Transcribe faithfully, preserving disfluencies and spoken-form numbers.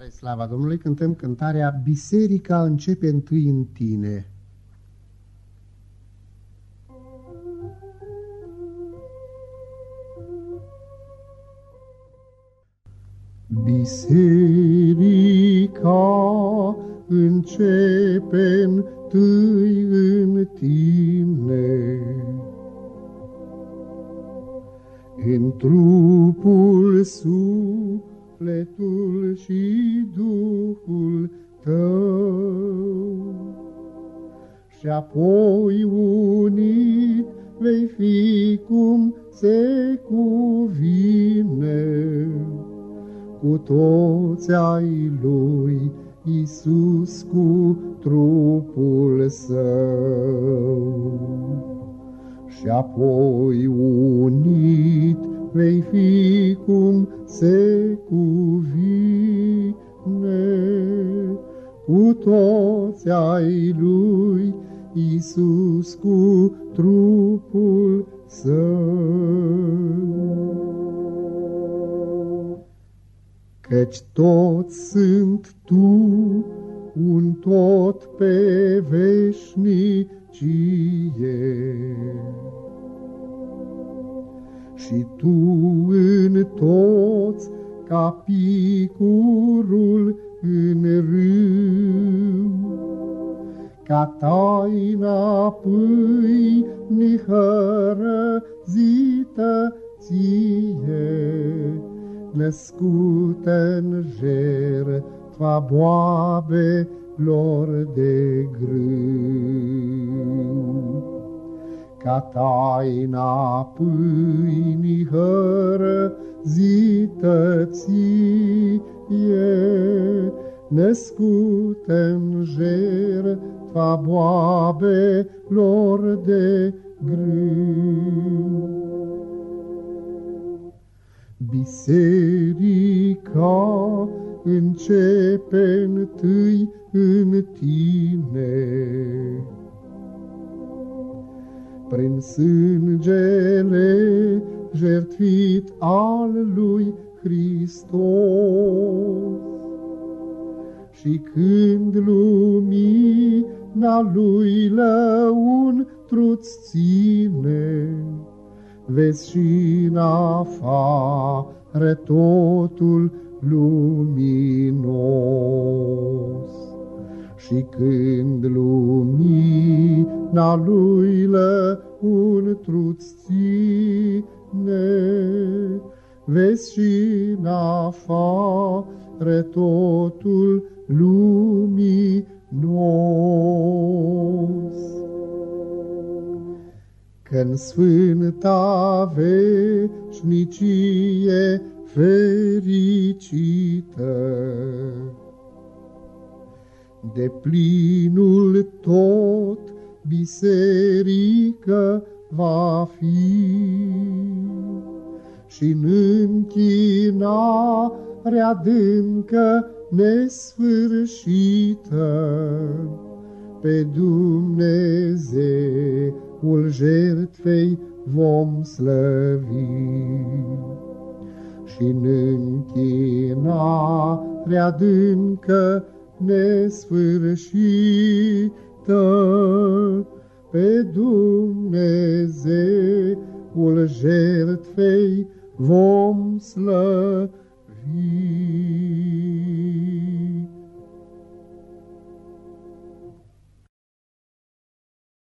Spre slava Domnului cântăm cântarea Biserica începe întâi în tine. Biserica începe întâi în tine, în trupul, sufletul și Duhul tău, și apoi unit vei fi cum se cuvine cu toți ai lui Iisus, cu trupul său. Și apoi unit vei fi cum se cuvine cu toți ai lui Iisus, cu trupul său. Căci toți sunt tu, un tot pe veșnicie, și tu în toți ca picurul în râu, ca taina pâinii hărăzită ție, născută-n jertfa boabelor de grâu. Ca taina pâinii hărăzită ție, născută-n jertfa boabelor de grâu. Biserica începe întâi în tine, prin sângele jertfit al lui Hristos. Și când lumina lui lăuntru-ți ține, vezi și-n afară totul luminos. Și când lumina lui lăuntru-ți ține, vezi și-n afară totul luminos. Că-n sfânta veșnicie fericită, de plinul tot biserică va fi, și-n închinarea adâncă nesfârșită pe Dumnezeul jertfei vom slăvi. Și-n închinarea adâncă nesfârșită pe Dumnezeul jertfei vom slăvi.